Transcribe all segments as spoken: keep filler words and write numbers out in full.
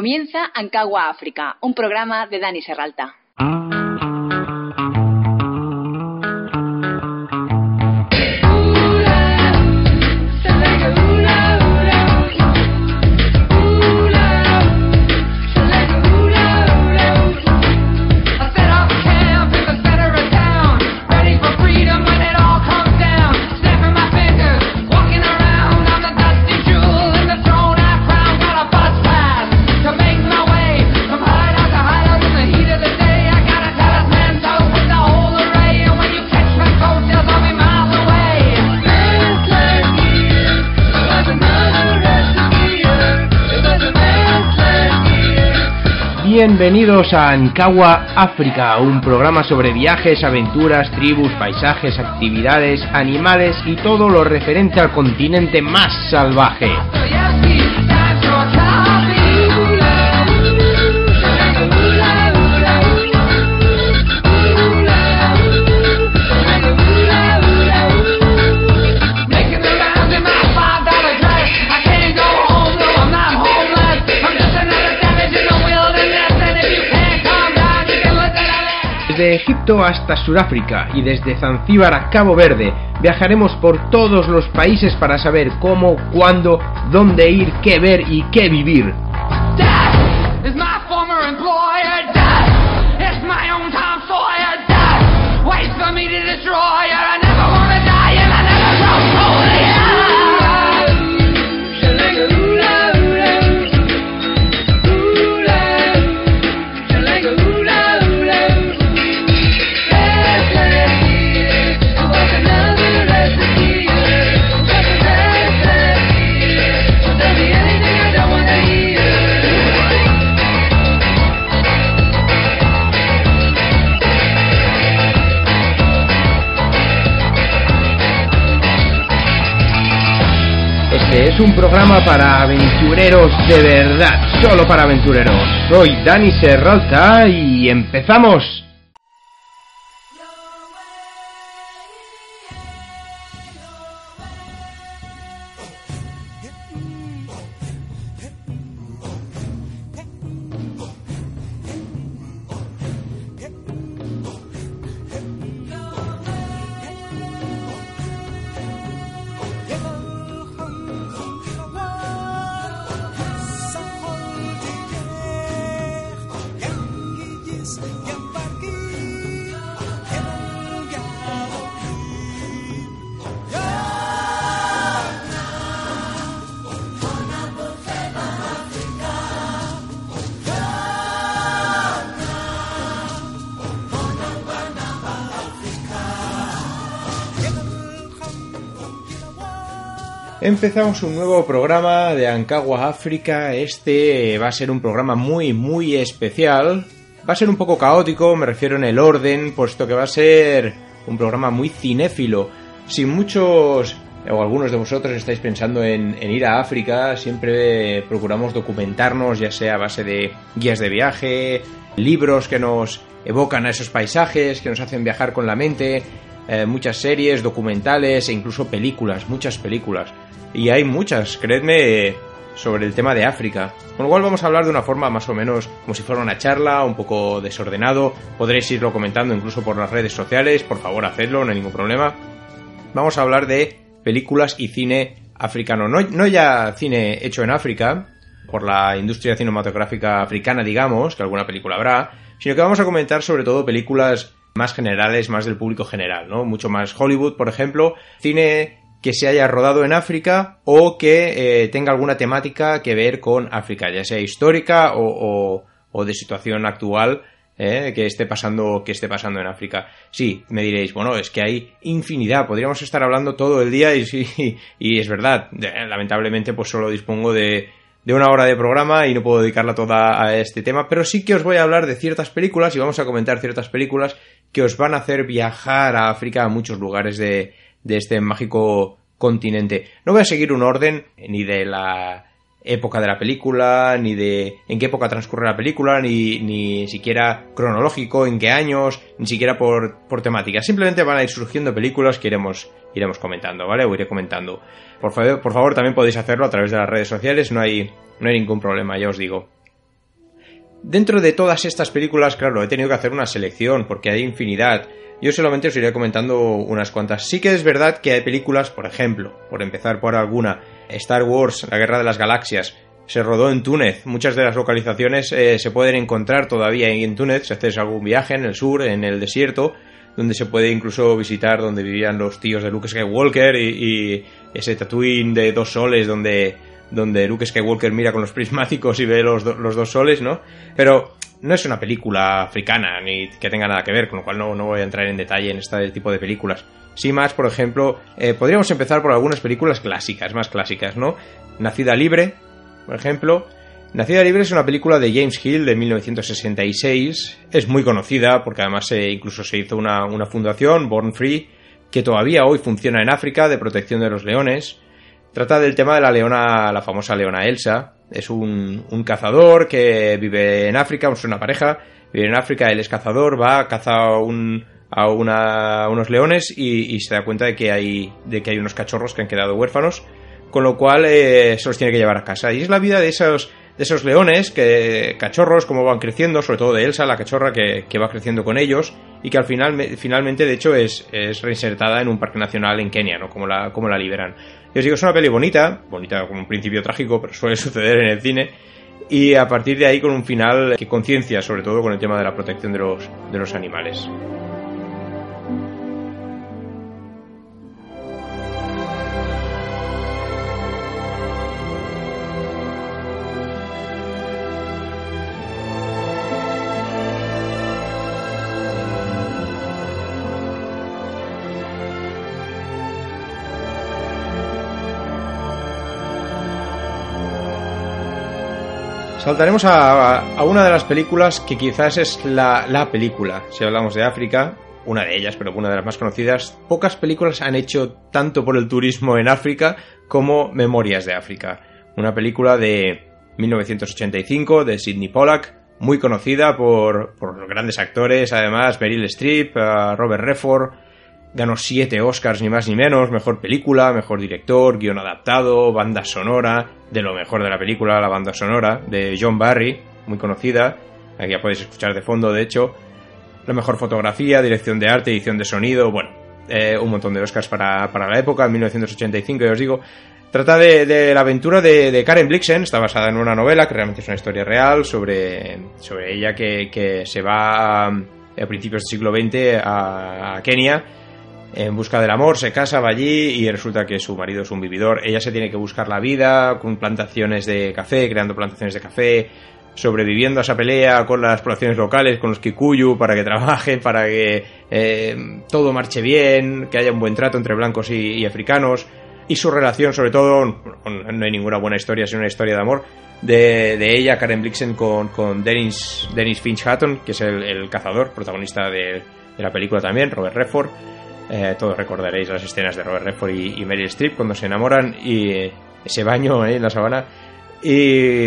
Comienza Ancagua África, un programa de Dani Serralta. Bienvenidos a Ancagua África, un programa sobre viajes, aventuras, tribus, paisajes, actividades, animales y todo lo referente al continente más salvaje. Desde Egipto hasta Sudáfrica y desde Zanzíbar a Cabo Verde viajaremos por todos los países para saber cómo, cuándo, dónde ir, qué ver y qué vivir. Es un programa para aventureros de verdad, solo para aventureros. Soy Dani Serralta y empezamos. Empezamos un nuevo programa de Ancagua África. Este va a ser un programa muy muy especial. Va a ser un poco caótico, me refiero en el orden, puesto que va a ser un programa muy cinéfilo. Si muchos o algunos de vosotros estáis pensando en, en ir a África, siempre procuramos documentarnos, ya sea a base de guías de viaje, libros que nos evocan a esos paisajes, que nos hacen viajar con la mente, eh, muchas series, documentales e incluso películas, muchas películas. Y hay muchas, creedme, sobre el tema de África. Con lo cual vamos a hablar de una forma más o menos como si fuera una charla, un poco desordenado. Podréis irlo comentando incluso por las redes sociales, por favor hacedlo, no hay ningún problema. Vamos a hablar de películas y cine africano. No, no ya cine hecho en África, por la industria cinematográfica africana, digamos, que alguna película habrá, sino que vamos a comentar sobre todo películas más generales, más del público general, ¿no? Mucho más Hollywood, por ejemplo, cine que se haya rodado en África o que eh, tenga alguna temática que ver con África, ya sea histórica o, o, o de situación actual eh, que esté pasando que esté pasando en África. Sí, me diréis, bueno, es que hay infinidad, podríamos estar hablando todo el día y sí, y es verdad, lamentablemente pues solo dispongo de, de una hora de programa y no puedo dedicarla toda a este tema, pero sí que os voy a hablar de ciertas películas y vamos a comentar ciertas películas que os van a hacer viajar a África, a muchos lugares de de este mágico continente. No voy a seguir un orden ni de la época de la película, ni de en qué época transcurre la película, ni, ni siquiera cronológico, en qué años, ni siquiera por, por temática. Simplemente van a ir surgiendo películas que iremos, iremos comentando, ¿vale? O iré comentando. Por favor, por favor, también podéis hacerlo a través de las redes sociales, no hay, no hay ningún problema, ya os digo. Dentro de todas estas películas, claro, he tenido que hacer una selección porque hay infinidad. Yo solamente os iré comentando unas cuantas. Sí que es verdad que hay películas, por ejemplo, por empezar por alguna, Star Wars, La Guerra de las Galaxias, se rodó en Túnez. Muchas de las localizaciones eh, se pueden encontrar todavía en Túnez, si haces algún viaje en el sur, en el desierto, donde se puede incluso visitar donde vivían los tíos de Luke Skywalker y, y ese Tatooine de dos soles donde, donde Luke Skywalker mira con los prismáticos y ve los, do, los dos soles, ¿no? Pero no es una película africana ni que tenga nada que ver, con lo cual no, no voy a entrar en detalle en este tipo de películas. Sí más, por ejemplo, eh, podríamos empezar por algunas películas clásicas, más clásicas, ¿no? Nacida Libre, por ejemplo. Nacida Libre es una película de James Hill de mil novecientos sesenta y seis. Es muy conocida porque además eh, incluso se hizo una, una fundación, Born Free, que todavía hoy funciona en África, de protección de los leones. Trata del tema de la leona, la famosa leona Elsa. Es un, un cazador que vive en África, es una pareja, vive en África, él es cazador, va, caza un, a una, unos leones y, y se da cuenta de que, hay, de que hay unos cachorros que han quedado huérfanos, con lo cual eh, se los tiene que llevar a casa. Y es la vida de esos, de esos leones, que cachorros, cómo van creciendo, sobre todo de Elsa, la cachorra que, que va creciendo con ellos, y que al final, finalmente, de hecho, es, es reinsertada en un parque nacional en Kenia, ¿no? Como la, como la liberan. Yo os digo, es una peli bonita, bonita con un principio trágico, pero suele suceder en el cine, y a partir de ahí con un final que conciencia, sobre todo con el tema de la protección de los, de los animales. Saltaremos a, a una de las películas que quizás es la, la película, si hablamos de África, una de ellas, pero una de las más conocidas. Pocas películas han hecho tanto por el turismo en África como Memorias de África. Una película de mil novecientos ochenta y cinco de Sidney Pollack, muy conocida por, por grandes actores, además Meryl Streep, uh, Robert Redford. Ganó siete Oscars, ni más ni menos, mejor película, mejor director, guión adaptado, banda sonora, de lo mejor de la película, la banda sonora, de John Barry, muy conocida, aquí ya podéis escuchar de fondo, de hecho, la mejor fotografía, dirección de arte, edición de sonido, bueno, eh, un montón de Oscars para, para la época, en mil novecientos ochenta y cinco, ya os digo. Trata de, de la aventura de, de Karen Blixen, está basada en una novela, que realmente es una historia real, sobre, sobre ella que, que se va a, a principios del siglo veinte a, a Kenia, en busca del amor, se casa, va allí y resulta que su marido es un vividor. Ella se tiene que buscar la vida con plantaciones de café, creando plantaciones de café, sobreviviendo a esa pelea con las poblaciones locales, con los Kikuyu, para que trabajen, para que eh, todo marche bien, que haya un buen trato entre blancos y, y africanos. Y su relación, sobre todo, no hay ninguna buena historia, sino una historia de amor, de, de ella, Karen Blixen, con, con Dennis, Dennis Finch Hatton, que es el, el cazador, protagonista de, de la película también, Robert Redford. Eh, todos recordaréis las escenas de Robert Redford y, y Meryl Streep cuando se enamoran y eh, ese baño eh, en la sabana y,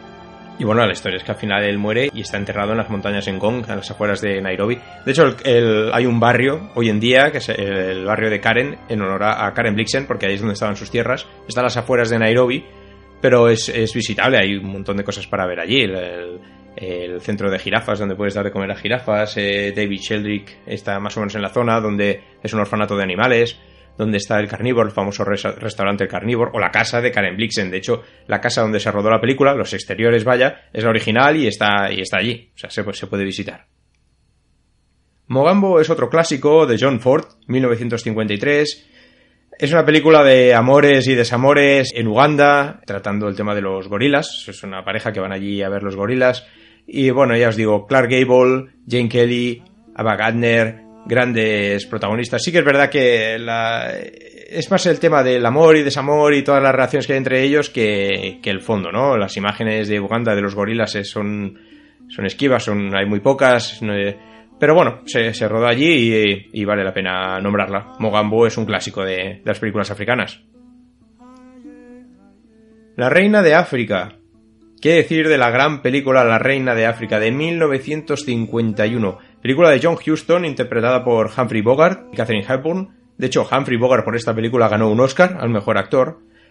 y bueno, la historia es que al final él muere y está enterrado en las montañas en Ngong, a las afueras de Nairobi. De hecho el, el, hay un barrio hoy en día que es el, el barrio de Karen, en honor a, a Karen Blixen, porque ahí es donde estaban sus tierras. Está a las afueras de Nairobi, pero es, es visitable, hay un montón de cosas para ver allí. El, el, el centro de jirafas donde puedes dar de comer a jirafas, eh, David Sheldrick está más o menos en la zona donde es un orfanato de animales, donde está el Carnívoro, el famoso res- restaurante El Carnívoro, o la casa de Karen Blixen. De hecho, la casa donde se rodó la película, los exteriores, vaya, es la original y está, y está allí, o sea, se, pues, se puede visitar. Mogambo es otro clásico de John Ford, mil novecientos cincuenta y tres. Es una película de amores y desamores en Uganda, tratando el tema de los gorilas. Es una pareja que van allí a ver los gorilas. Y bueno, ya os digo, Clark Gable, Jane Kelly, Ava Gardner, grandes protagonistas. Sí que es verdad que la... es más el tema del amor y desamor y todas las relaciones que hay entre ellos que, que el fondo, ¿no? Las imágenes de Uganda de los gorilas son, son esquivas, son, hay muy pocas, no, pero bueno, se, se rodó allí y, y vale la pena nombrarla. Mogambo es un clásico de, de las películas africanas. La Reina de África. ¿Qué decir de la gran película La Reina de África de mil novecientos cincuenta y uno? Película de John Huston, interpretada por Humphrey Bogart y Katharine Hepburn. De hecho, Humphrey Bogart por esta película ganó un Oscar al mejor actor.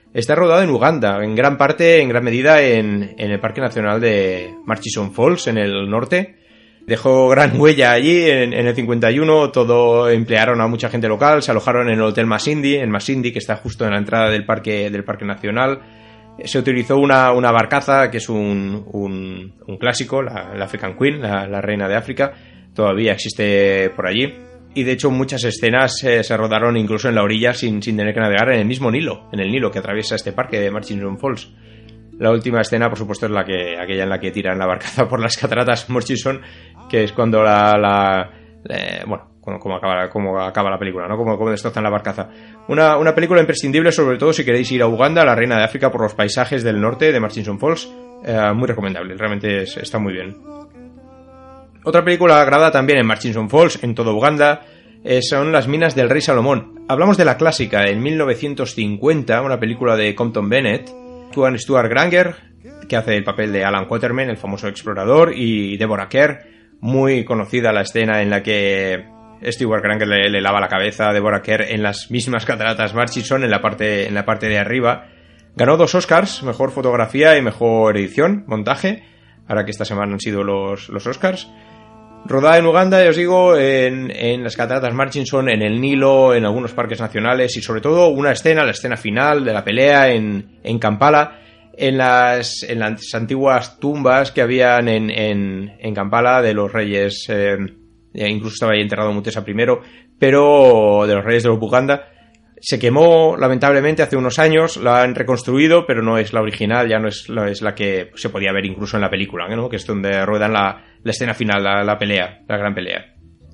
está rodado en Uganda, en gran parte, en gran medida en, en el Parque Nacional de Murchison Falls, en el norte. Dejó gran huella allí. En, en el cincuenta y uno todo emplearon a mucha gente local, se alojaron en el Hotel Masindi, en Masindi, que está justo en la entrada del parque, del parque nacional. Se utilizó una, una barcaza, que es un, un, un clásico, la, la African Queen, la, la reina de África, todavía existe por allí. Y de hecho muchas escenas eh, se rodaron incluso en la orilla sin, sin tener que navegar en el mismo Nilo, en el Nilo que atraviesa este parque de Murchison Falls. La última escena, por supuesto, es la que aquella en la que tiran la barcaza por las cataratas Murchison, que es cuando la... la eh, bueno, como, como, acaba, como acaba la película, ¿no? Como, como destrozan la barcaza. Una, una película imprescindible, sobre todo si queréis ir a Uganda, la reina de África, por los paisajes del norte de Murchison Falls. Eh, muy recomendable, realmente es, está muy bien. Otra película grabada también en Murchison Falls, en todo Uganda, eh, son Las minas del rey Salomón. Hablamos de la clásica, en mil novecientos cincuenta, una película de Compton Bennett. Actúan Stuart Granger, que hace el papel de Alan Quatermain, el famoso explorador, y Deborah Kerr, muy conocida la escena en la que Stuart Granger le, le lava la cabeza a Deborah Kerr en las mismas cataratas Murchison, en la parte, en la parte de arriba. Ganó dos Oscars, mejor fotografía y mejor edición, montaje, ahora que esta semana han sido los, los Oscars. Rodada en Uganda, ya os digo, en, en las cataratas Murchison, en el Nilo, en algunos parques nacionales y sobre todo una escena, la escena final de la pelea en, en Kampala, en las, en las antiguas tumbas que habían en, en, en Kampala de los reyes, eh, incluso estaba ahí enterrado Mutesa primero, pero de los reyes de Uganda. Se quemó lamentablemente hace unos años, la han reconstruido, pero no es la original, ya no es, no es la que se podía ver incluso en la película, ¿no? Que es donde ruedan la, la escena final, la, la pelea, la gran pelea.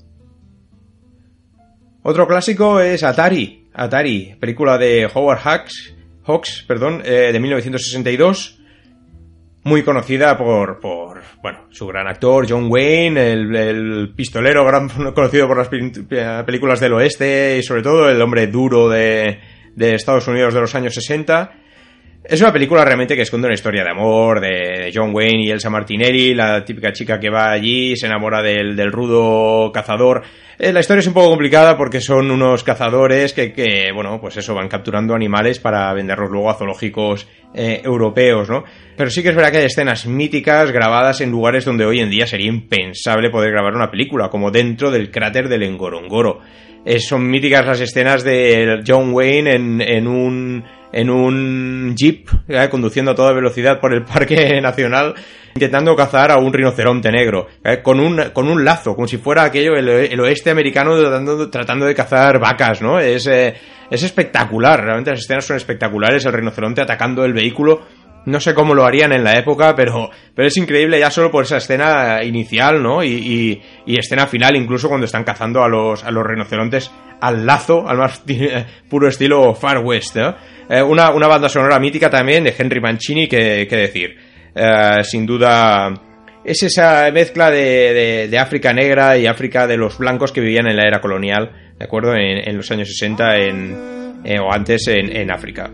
Otro clásico es Atari, Atari, película de Howard Hawks, Hawks, perdón, eh, de mil novecientos sesenta y dos, muy conocida por, por, bueno, su gran actor John Wayne, el, el pistolero gran conocido por las películas del oeste y sobre todo el hombre duro de, de Estados Unidos de los años sesenta. Es una película realmente que esconde una historia de amor de John Wayne y Elsa Martinelli, la típica chica que va allí y se enamora del, del rudo cazador. Eh, la historia es un poco complicada porque son unos cazadores que, que, bueno, pues eso, van capturando animales para venderlos luego a zoológicos eh, europeos, ¿no? Pero sí que es verdad que hay escenas míticas grabadas en lugares donde hoy en día sería impensable poder grabar una película, como dentro del cráter del Ngorongoro. Eh, son míticas las escenas de John Wayne en, en un... en un jeep, ¿eh? Conduciendo a toda velocidad por el Parque Nacional, intentando cazar a un rinoceronte negro, ¿eh? con un con un lazo, como si fuera aquello, el, el oeste americano tratando, tratando de cazar vacas, ¿no? Es, eh, es espectacular, realmente las escenas son espectaculares, el rinoceronte atacando el vehículo. No sé cómo lo harían en la época, pero, pero es increíble ya solo por esa escena inicial, ¿no? Y, y, y escena final, incluso cuando están cazando a los, a los rinocerontes al lazo, al más t- puro estilo Far West, ¿no? Eh, una, una banda sonora mítica también de Henry Mancini, que, que decir. Eh, sin duda, es esa mezcla de, de, de África negra y África de los blancos que vivían en la era colonial, ¿de acuerdo? En, en los años sesenta en, eh, o antes en, en África.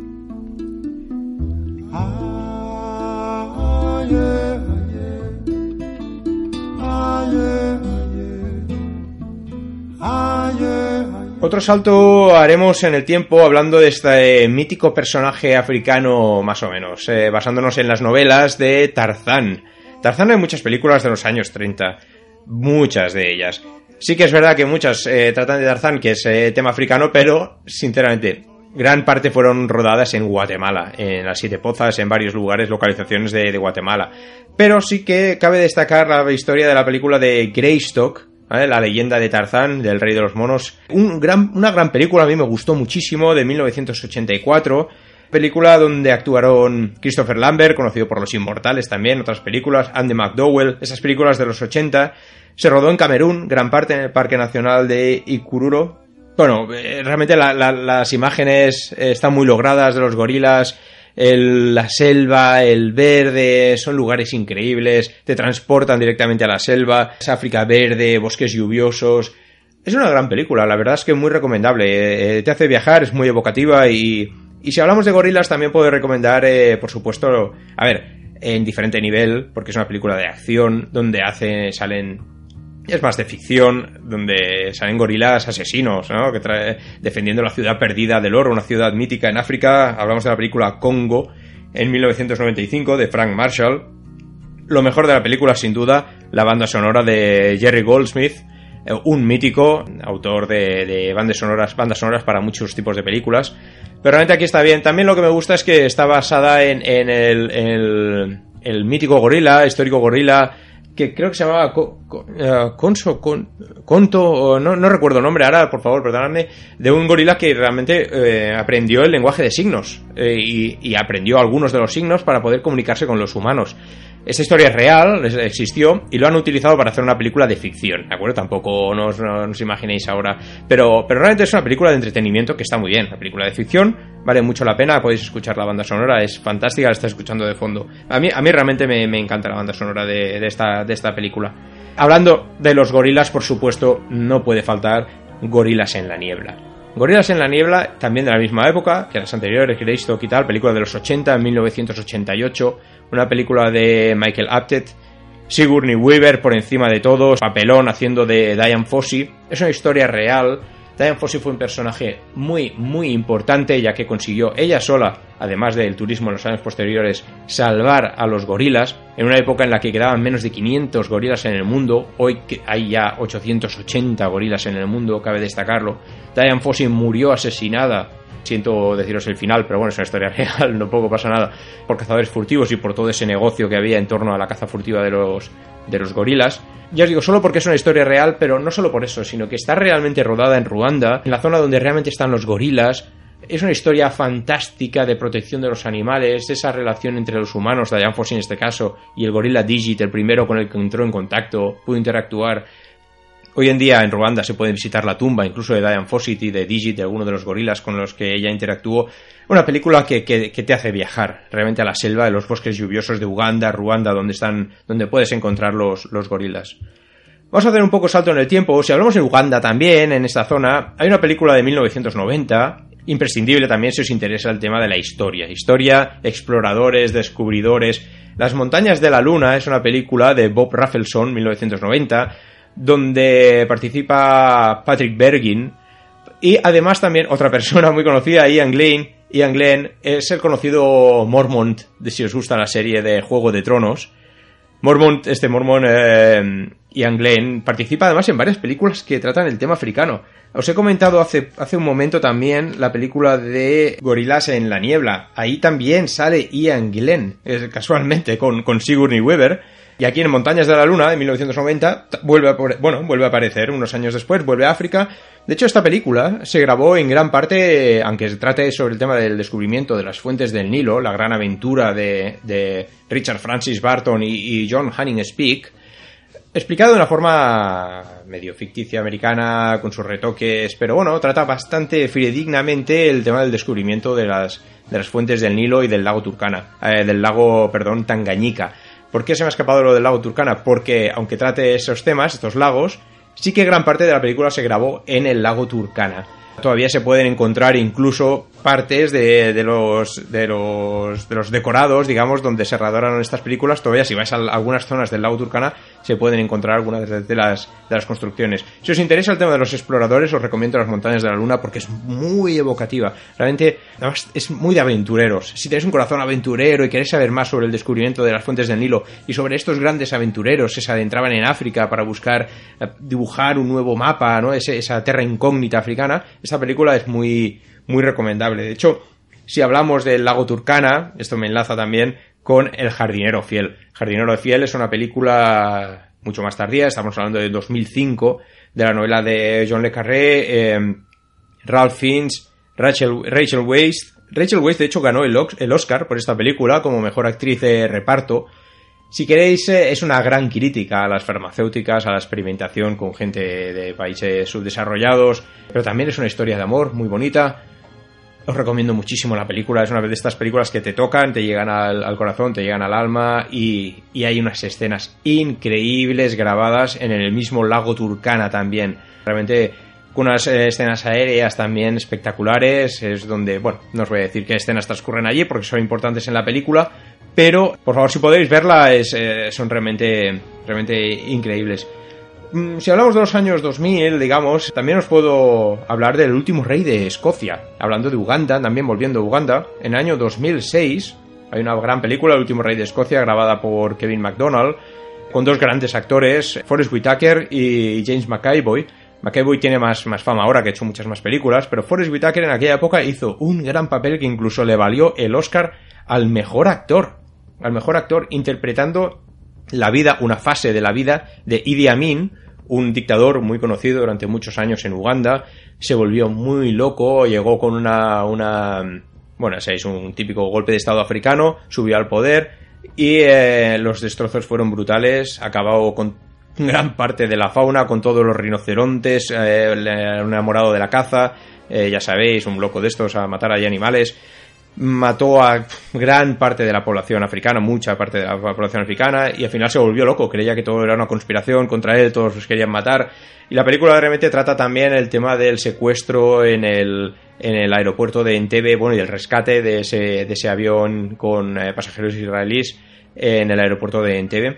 Otro salto haremos en el tiempo hablando de este mítico personaje africano, más o menos, eh, basándonos en las novelas de Tarzán. Tarzán hay muchas películas de los años treinta, muchas de ellas. Sí que es verdad que muchas eh, tratan de Tarzán, que es eh, tema africano, pero, sinceramente, gran parte fueron rodadas en Guatemala, en las Siete Pozas, en varios lugares, localizaciones de, de Guatemala. Pero sí que cabe destacar la historia de la película de Greystock, ¿vale? La leyenda de Tarzán, del rey de los monos. Un gran, una gran película, a mí me gustó muchísimo, de mil novecientos ochenta y cuatro. Película donde actuaron Christopher Lambert, conocido por Los Inmortales también, otras películas, Andy McDowell, esas películas de los ochenta. Se rodó en Camerún, gran parte en el Parque Nacional de Ikururo. Bueno, eh, realmente la, la, las imágenes eh, están muy logradas de los gorilas, el, la selva, el verde, son lugares increíbles, te transportan directamente a la selva, es África verde, bosques lluviosos. Es una gran película, la verdad es que muy recomendable, eh, te hace viajar, es muy evocativa y, y si hablamos de gorilas también puedo recomendar, eh, por supuesto, a ver, en diferente nivel, porque es una película de acción donde hace, salen Es más de ficción, donde salen gorilas asesinos, ¿no? Que trae, defendiendo la ciudad perdida del oro, una ciudad mítica en África. Hablamos de la película Congo, en mil novecientos noventa y cinco, de Frank Marshall. Lo mejor de la película, sin duda, la banda sonora de Jerry Goldsmith, un mítico, autor de, de bandas sonoras, bandas sonoras para muchos tipos de películas. Pero realmente aquí está bien. También lo que me gusta es que está basada en, en el, el, el mítico gorila, histórico gorila, que creo que se llamaba Co, Co, uh, Conso, Con, Conto, no, no recuerdo el nombre ahora, por favor, perdonadme, de un gorila que realmente eh, aprendió el lenguaje de signos eh, y, y aprendió algunos de los signos para poder comunicarse con los humanos. Esta historia es real, existió, y lo han utilizado para hacer una película de ficción, ¿de acuerdo? Tampoco no os, no os imaginéis ahora, pero, pero realmente es una película de entretenimiento que está muy bien. La película de ficción vale mucho la pena, podéis escuchar la banda sonora, es fantástica, la estáis escuchando de fondo. A mí, a mí realmente me, me encanta la banda sonora de, de, esta, de esta película. Hablando de los gorilas, por supuesto, no puede faltar Gorilas en la niebla. Gorilas en la niebla, también de la misma época que las anteriores, Greystock y tal, película de los ochenta, en mil novecientos ochenta y ocho, una película de Michael Apted, Sigourney Weaver por encima de todos, papelón haciendo de Dian Fossey. Es una historia real. Dian Fossey fue un personaje muy, muy importante, ya que consiguió ella sola, además del turismo en los años posteriores, salvar a los gorilas, en una época en la que quedaban menos de quinientos gorilas en el mundo. Hoy hay ya ochocientos ochenta gorilas en el mundo, cabe destacarlo. Dian Fossey murió asesinada, siento deciros el final, pero bueno, es una historia real, no poco pasa nada, por cazadores furtivos y por todo ese negocio que había en torno a la caza furtiva de los, de los gorilas. Ya os digo, solo porque es una historia real, pero no solo por eso, sino que está realmente rodada en Ruanda, en la zona donde realmente están los gorilas. Es una historia fantástica de protección de los animales, esa relación entre los humanos, Dian Fossey en este caso, y el gorila Digit, el primero con el que entró en contacto, pudo interactuar. Hoy en día en Ruanda se puede visitar la tumba incluso de Dian Fossey y de Digit, de alguno de los gorilas con los que ella interactuó. Una película que, que, que te hace viajar realmente a la selva de los bosques lluviosos de Uganda, Ruanda, donde están, donde puedes encontrar los, los gorilas. Vamos a hacer un poco salto en el tiempo. Si hablamos de Uganda también, en esta zona, hay una película de mil novecientos noventa, imprescindible también si os interesa el tema de la historia. Historia, exploradores, descubridores. Las montañas de la luna es una película de Bob Rafelson, mil novecientos noventa, donde participa Patrick Bergin y además también otra persona muy conocida, Ian Glenn. Ian Glenn es el conocido Mormont, de si os gusta la serie de Juego de Tronos. Mormont, este Mormont, eh, Ian Glenn, participa además en varias películas que tratan el tema africano. Os he comentado hace, hace un momento también la película de Gorilas en la niebla. Ahí también sale Ian Glenn, eh, casualmente, con, con Sigourney Weaver. Y aquí en Montañas de la Luna, de mil novecientos noventa, vuelve a, bueno, vuelve a aparecer unos años después, vuelve a África. De hecho, esta película se grabó en gran parte, aunque se trate sobre el tema del descubrimiento de las fuentes del Nilo, la gran aventura de, de Richard Francis Barton y, y John Hanning Speke, explicado de una forma medio ficticia americana, con sus retoques, pero bueno, trata bastante fidedignamente el tema del descubrimiento de las, de las fuentes del Nilo y del lago Turkana, eh, del lago, perdón, Tanganyika. ¿Por qué se me ha escapado lo del lago Turkana? Porque, aunque trate esos temas, estos lagos, sí que gran parte de la película se grabó en el lago Turkana. Todavía se pueden encontrar incluso partes de, de, los, de, los, de los decorados, digamos, donde se rodaron estas películas. Todavía, si vais a algunas zonas del lago Turkana, se pueden encontrar algunas de, de, las, de las construcciones. Si os interesa el tema de los exploradores, os recomiendo Las Montañas de la Luna porque es muy evocativa. Realmente, además, es muy de aventureros. Si tenéis un corazón aventurero y queréis saber más sobre el descubrimiento de las fuentes del Nilo y sobre estos grandes aventureros que se adentraban en África para buscar dibujar un nuevo mapa, ¿no? Ese, esa terra incógnita africana, esta película es muy... muy recomendable. De hecho, si hablamos del lago Turkana, esto me enlaza también con El jardinero fiel. El jardinero fiel es una película mucho más tardía, estamos hablando de dos mil cinco, de la novela de John le Carré, eh, Ralph Fiennes, Rachel, Rachel Weisz. Rachel Weisz, de hecho, ganó el, el Oscar por esta película como mejor actriz de reparto. Si queréis, eh, es una gran crítica a las farmacéuticas, a la experimentación con gente de países subdesarrollados, pero también es una historia de amor muy bonita. Os recomiendo muchísimo la película, es una de estas películas que te tocan, te llegan al, al corazón, te llegan al alma y, y hay unas escenas increíbles grabadas en el mismo lago Turkana también. Realmente con unas eh, escenas aéreas también espectaculares, es donde, bueno, no os voy a decir qué escenas transcurren allí porque son importantes en la película, pero por favor si podéis verla es, eh, son realmente, realmente increíbles. Si hablamos de los años dos mil, digamos, también os puedo hablar del último rey de Escocia. Hablando de Uganda, también volviendo a Uganda, en el año dos mil seis hay una gran película, El último rey de Escocia, grabada por Kevin MacDonald, con dos grandes actores, Forest Whitaker y James McAvoy. McAvoy tiene más, más fama ahora, que ha hecho muchas más películas, pero Forest Whitaker en aquella época hizo un gran papel que incluso le valió el Oscar al mejor actor. Al mejor actor interpretando la vida, una fase de la vida de Idi Amin, un dictador muy conocido durante muchos años en Uganda. Se volvió muy loco, llegó con una... una bueno, ese es un típico golpe de estado africano, subió al poder y eh, los destrozos fueron brutales, acabó con gran parte de la fauna, con todos los rinocerontes, eh, un enamorado de la caza, eh, ya sabéis, un loco de estos a matar ahí animales. Mató a gran parte de la población africana, mucha parte de la población africana, y al final se volvió loco, creía que todo era una conspiración contra él, todos los querían matar. Y la película realmente trata también el tema del secuestro en el, en el aeropuerto de Entebbe, bueno, y el rescate de ese, de ese avión con eh, pasajeros israelíes en el aeropuerto de Entebbe.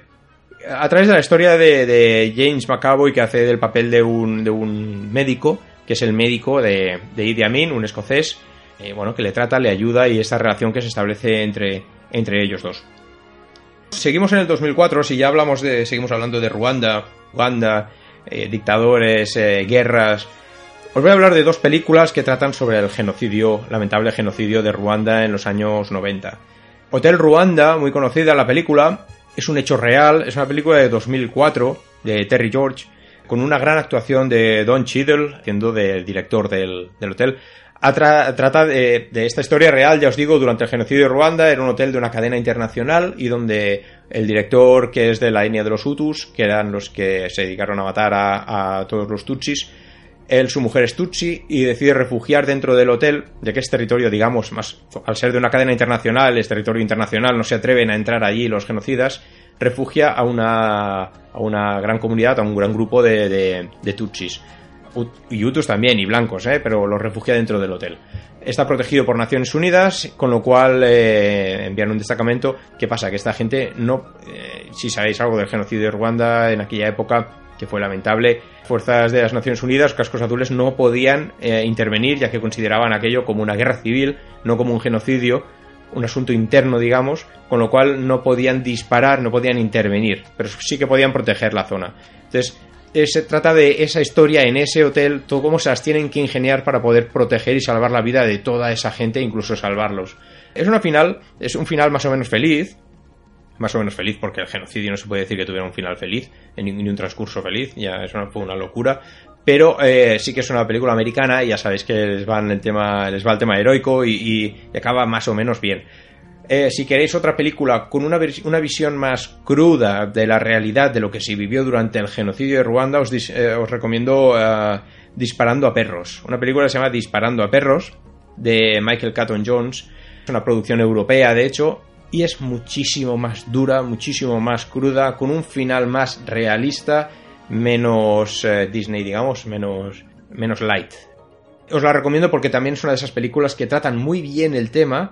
A través de la historia de, de James McAvoy, que hace del papel de un, de un médico, que es el médico de, de Idi Amin, un escocés, Eh, bueno, que le trata, le ayuda, y esta relación que se establece entre, entre ellos dos. Seguimos en el dos mil cuatro, si ya hablamos de, seguimos hablando de Ruanda, Uganda, eh, dictadores, eh, guerras. Os voy a hablar de dos películas que tratan sobre el genocidio, lamentable genocidio de Ruanda en los años noventa. Hotel Ruanda, muy conocida la película, es un hecho real, es una película de dos mil cuatro, de Terry George, con una gran actuación de Don Cheadle, siendo del director del, del hotel. Tra- trata de, de esta historia real, ya os digo, durante el genocidio de Ruanda. Era un hotel de una cadena internacional y donde el director, que es de la etnia de los Hutus, que eran los que se dedicaron a matar a, a todos los Tutsis, él, su mujer es Tutsi, y decide refugiar dentro del hotel, de que es territorio, digamos, más al ser de una cadena internacional, es territorio internacional, no se atreven a entrar allí los genocidas, refugia a una, a una gran comunidad, a un gran grupo de, de, de Tutsis. Y Hutus también, y blancos, ¿eh? Pero los refugia dentro del hotel. Está protegido por Naciones Unidas, con lo cual eh, envían un destacamento. ¿Qué pasa? Que esta gente no... Eh, si sabéis algo del genocidio de Ruanda en aquella época, que fue lamentable, fuerzas de las Naciones Unidas, cascos azules, no podían eh, intervenir, ya que consideraban aquello como una guerra civil, no como un genocidio, un asunto interno, digamos, con lo cual no podían disparar, no podían intervenir, pero sí que podían proteger la zona. Entonces... se trata de esa historia en ese hotel, todo cómo se las tienen que ingeniar para poder proteger y salvar la vida de toda esa gente, incluso salvarlos. Es una final, es un final más o menos feliz, más o menos feliz porque el genocidio no se puede decir que tuviera un final feliz, ni un transcurso feliz, ya eso fue una locura, pero eh, sí que es una película americana y ya sabéis que les va el tema, les va el tema heroico y, y, y acaba más o menos bien. Eh, si queréis otra película con una, una visión más cruda de la realidad de lo que se vivió durante el genocidio de Ruanda, os, eh, os recomiendo uh, Disparando a perros. Una película que se llama Disparando a perros, de Michael Caton Jones. Es una producción europea, de hecho, y es muchísimo más dura, muchísimo más cruda, con un final más realista, menos uh, Disney, digamos, menos, menos light. Os la recomiendo porque también es una de esas películas que tratan muy bien el tema,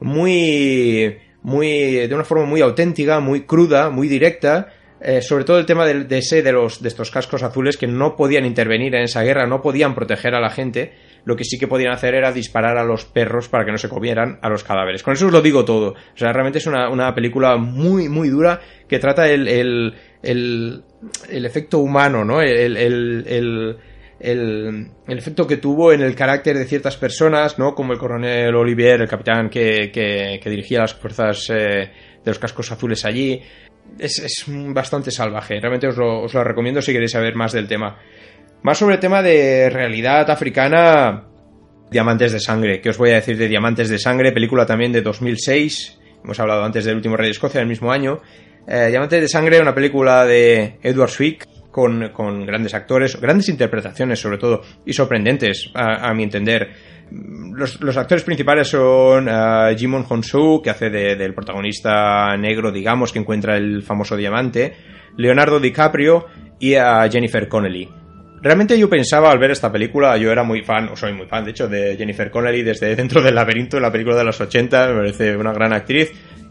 muy, muy, de una forma muy auténtica, muy cruda, muy directa, eh, sobre todo el tema de, de ese, de los, de estos cascos azules que no podían intervenir en esa guerra, no podían proteger a la gente, lo que sí que podían hacer era disparar a los perros para que no se comieran a los cadáveres. Con eso os lo digo todo. O sea, realmente es una, una película muy, muy dura que trata el, el, el, el efecto humano, ¿no? El, el, el El, el efecto que tuvo en el carácter de ciertas personas, ¿no? Como el coronel Olivier, el capitán que, que, que dirigía las fuerzas eh, de los cascos azules allí. Es, es bastante salvaje, realmente os lo, os lo recomiendo si queréis saber más del tema. Más sobre el tema de realidad africana, Diamantes de Sangre. ¿Qué os voy a decir de Diamantes de Sangre? Película también de dos mil seis, hemos hablado antes del último rey de Escocia, del mismo año. eh, Diamantes de Sangre, una película de Edward Swick, Con, con grandes actores, grandes interpretaciones sobre todo, y sorprendentes a, a mi entender. Los, los actores principales son uh, Jimon Hounsou, que hace de, del protagonista negro, digamos, que encuentra el famoso diamante, Leonardo DiCaprio y a Jennifer Connelly. Realmente yo pensaba al ver esta película, yo era muy fan, o soy muy fan de hecho, de Jennifer Connelly desde Dentro del laberinto, la película de los ochenta, me parece una gran actriz.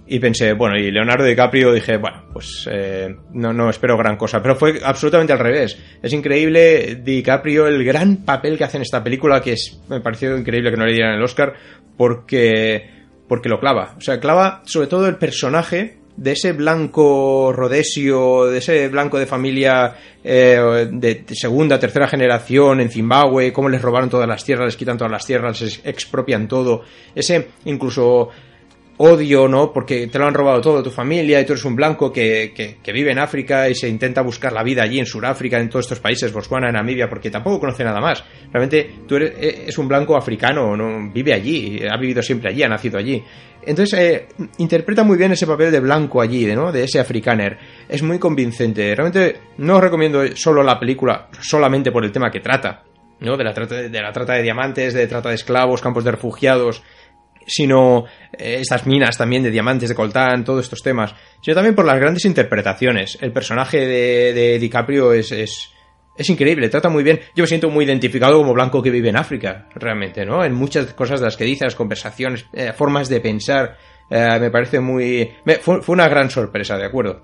Y pensé, bueno, y Leonardo DiCaprio, dije, bueno, pues eh, no, no espero gran cosa. Pero fue absolutamente al revés. Es increíble DiCaprio, el gran papel que hace en esta película, que es, me pareció increíble que no le dieran el Oscar, porque, porque lo clava. O sea, clava sobre todo el personaje de ese blanco rodesio, de ese blanco de familia eh, de, de segunda, tercera generación en Zimbabue, cómo les robaron todas las tierras, les quitan todas las tierras, les expropian todo. Ese incluso odio, ¿no? Porque te lo han robado todo, tu familia, y tú eres un blanco que, que, que vive en África y se intenta buscar la vida allí en Sudáfrica, en todos estos países, Botswana, Namibia, porque tampoco conoce nada más. Realmente tú eres es un blanco africano, ¿no? Vive allí, ha vivido siempre allí, ha nacido allí. Entonces eh, interpreta muy bien ese papel de blanco allí, ¿no? De ese africaner. Es muy convincente. Realmente no os recomiendo solo la película solamente por el tema que trata, ¿no? De la trata de, de la trata de diamantes, de trata de esclavos, campos de refugiados, sino eh, estas minas también de diamantes de coltán, todos estos temas, sino también por las grandes interpretaciones. El personaje de, de DiCaprio es, es, es increíble, trata muy bien. Yo me siento muy identificado como blanco que vive en África, realmente, ¿no? En muchas cosas de las que dice, las conversaciones, eh, formas de pensar, eh, me parece muy... Me, fue, fue una gran sorpresa, ¿de acuerdo?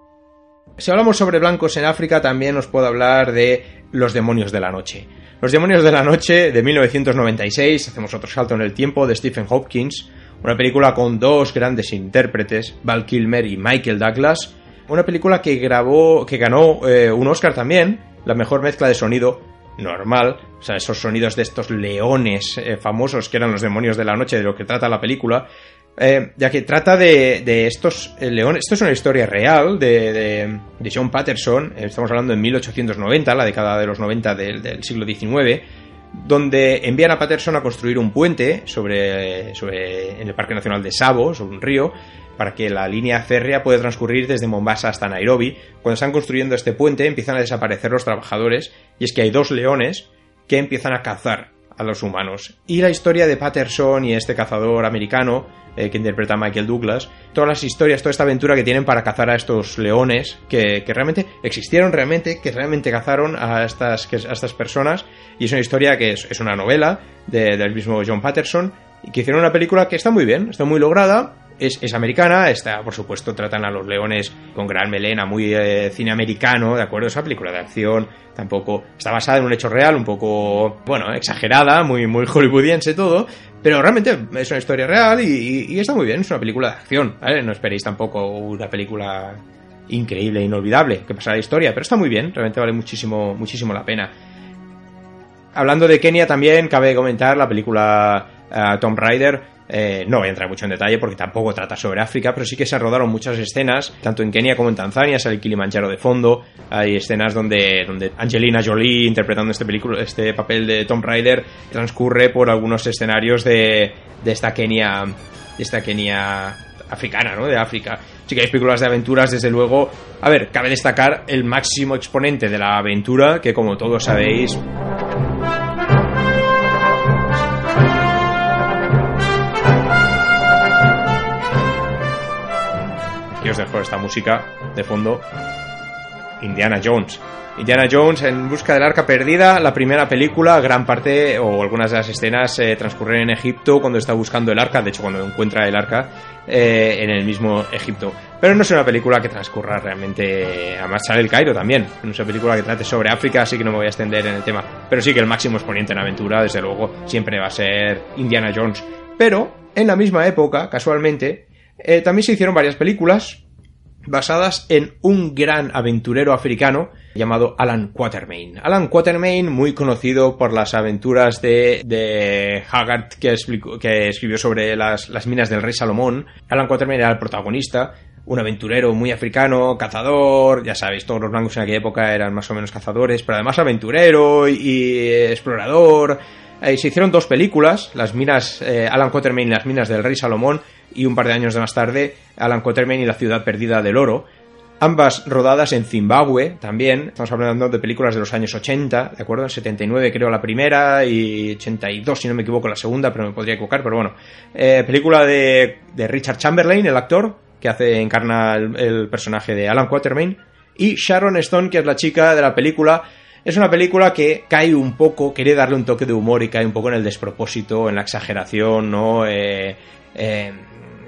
Si hablamos sobre blancos en África, también os puedo hablar de Los demonios de la noche. Los demonios de la noche, de mil novecientos noventa y seis, hacemos otro salto en el tiempo, de Stephen Hopkins, una película con dos grandes intérpretes, Val Kilmer y Michael Douglas, una película que grabó, que ganó eh, un Oscar también, la mejor mezcla de sonido normal, o sea, esos sonidos de estos leones eh, famosos que eran los demonios de la noche, de lo que trata la película, eh, ya que trata de, de estos eh, leones. Esto es una historia real de, de, de John Patterson, eh, estamos hablando en mil ochocientos noventa, la década de los noventa del, del siglo diecinueve, donde envían a Patterson a construir un puente sobre, sobre en el Parque Nacional de Tsavo, sobre un río, para que la línea férrea pueda transcurrir desde Mombasa hasta Nairobi. Cuando están construyendo este puente empiezan a desaparecer los trabajadores, y es que hay dos leones que empiezan a cazar a los humanos. Y la historia de Patterson y este cazador americano eh, que interpreta a Michael Douglas, todas las historias, toda esta aventura que tienen para cazar a estos leones que, que realmente existieron, realmente, que realmente cazaron a estas, que, a estas personas, y es una historia que es, es una novela de, del mismo John Patterson, y que hicieron una película que está muy bien, está muy lograda. Es, es americana, está, por supuesto, tratan a los leones con gran melena, muy eh, cine americano, ¿de acuerdo? Esa película de acción tampoco está basada en un hecho real, un poco, bueno, exagerada, muy, muy hollywoodiense todo, pero realmente es una historia real y, y, y está muy bien, es una película de acción, ¿vale? No esperéis tampoco una película increíble, inolvidable, que pasará la historia, pero está muy bien, realmente vale muchísimo, muchísimo la pena. Hablando de Kenia también, cabe comentar la película uh, Tomb Raider. Eh, no voy a entrar mucho en detalle porque tampoco trata sobre África, pero sí que se rodaron muchas escenas, tanto en Kenia como en Tanzania, sale el Kilimanjaro de fondo, hay escenas donde, donde Angelina Jolie, interpretando este, película, este papel de Tomb Raider, transcurre por algunos escenarios de, de esta Kenia, de esta Kenia africana, ¿no? De África. Sí que hay películas de aventuras, desde luego. A ver, cabe destacar el máximo exponente de la aventura, que como todos sabéis... Y os dejo esta música de fondo. Indiana Jones. Indiana Jones en busca del arca perdida, la primera película, gran parte o algunas de las escenas eh, transcurren en Egipto cuando está buscando el arca, de hecho cuando encuentra el arca eh, en el mismo Egipto. Pero no es una película que transcurra realmente, además sale el Cairo también, no es una película que trate sobre África, así que no me voy a extender en el tema. Pero sí que el máximo exponente en aventura, desde luego, siempre va a ser Indiana Jones. Pero en la misma época, casualmente, Eh, también se hicieron varias películas basadas en un gran aventurero africano llamado Alan Quatermain. Alan Quatermain, muy conocido por las aventuras de, de Haggard que, explicó, que escribió sobre las, las minas del rey Salomón. Alan Quatermain era el protagonista, un aventurero muy africano, cazador, ya sabéis, todos los blancos en aquella época eran más o menos cazadores, pero además aventurero y, y explorador. Eh, se hicieron dos películas, las minas, eh, Alan Quatermain y las minas del rey Salomón, y un par de años más tarde, Alan Quatermain y la ciudad perdida del oro, ambas rodadas en Zimbabue también. Estamos hablando de películas de los años ochenta, ¿de acuerdo? En setenta y nueve creo la primera y ochenta y dos si no me equivoco la segunda, pero me podría equivocar, pero bueno. Eh, película de, de Richard Chamberlain, el actor, que hace encarna el, el personaje de Alan Quatermain, y Sharon Stone, que es la chica de la película. Es una película que cae un poco, quiere darle un toque de humor y cae un poco en el despropósito, en la exageración, ¿no? Eh, eh, bueno,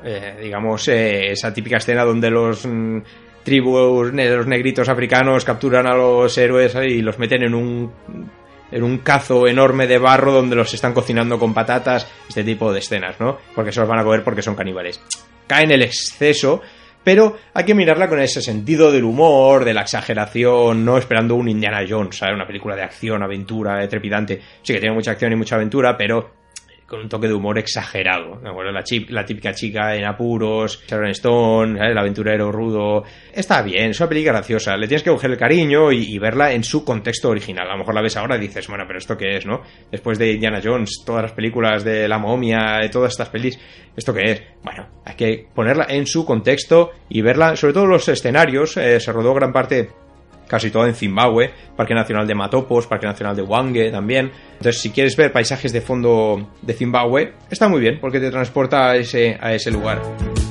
eh, digamos, eh, esa típica escena donde los mm, tribus, los negritos africanos capturan a los héroes y los meten en un, en un cazo enorme de barro donde los están cocinando con patatas, este tipo de escenas, ¿no? Porque se los van a comer porque son caníbales. Cae en el exceso, pero hay que mirarla con ese sentido del humor, de la exageración, no esperando un Indiana Jones, ¿sabes? Una película de acción, aventura, trepidante. Sí que tiene mucha acción y mucha aventura, pero con un toque de humor exagerado. ¿De acuerdo? La, chip, la típica chica en apuros, Sharon Stone, ¿sabes? El aventurero rudo. Está bien, es una película graciosa. Le tienes que coger el cariño y, y verla en su contexto original. A lo mejor la ves ahora y dices, bueno, pero ¿esto qué es, no? Después de Indiana Jones, todas las películas de La Momia, de todas estas pelis, ¿esto qué es? Bueno, hay que ponerla en su contexto y verla, sobre todo los escenarios. Eh, se rodó gran parte, casi todo en Zimbabue, Parque Nacional de Matopos, Parque Nacional de Hwange también. Entonces, si quieres ver paisajes de fondo de Zimbabue, está muy bien, porque te transporta a ese, a ese lugar.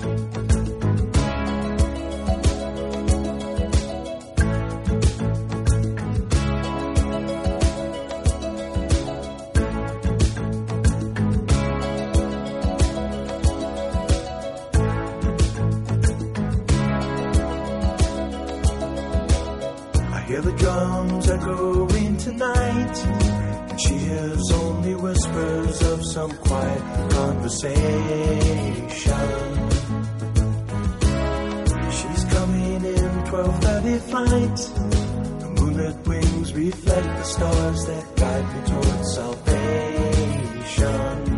She's coming in twelve thirty flight. The moonlit wings reflect the stars that guide me towards salvation.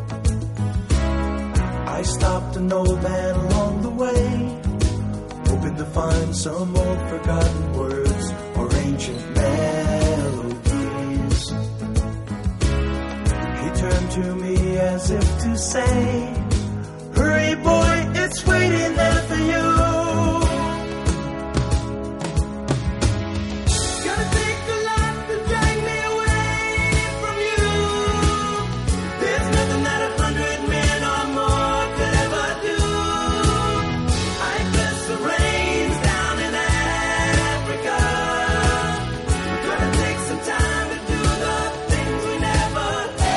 I stopped an old man along the way, hoping to find some old forgotten words or ancient melodies. He turned to me as if to say, hurry boy, it's waiting there for you. Gonna take a lot to drag me away from you. There's nothing that a hundred men or more could ever do. I bless the rains down in Africa. We're gonna take some time to do the things we never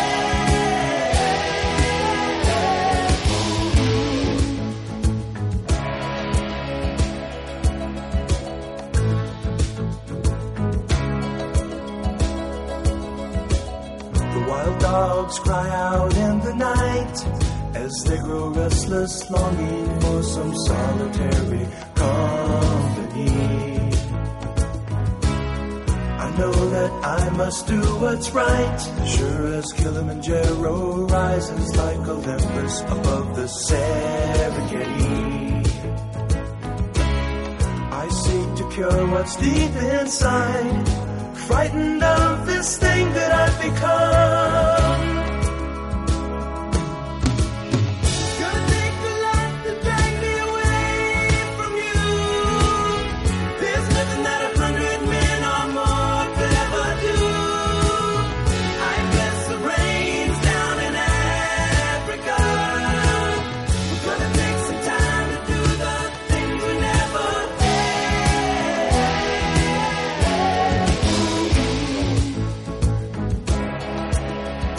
dogs cry out in the night as they grow restless, longing for some solitary company. I know that I must do what's right, sure as Kilimanjaro rises like Olympus above the Serengeti. I seek to cure what's deep inside, frightened of this thing that I've become. Gonna take a lot to drag me away from you. There's nothing that a hundred men or more could ever do. I bless the rains down in Africa. We're gonna take some time to do the things we never had.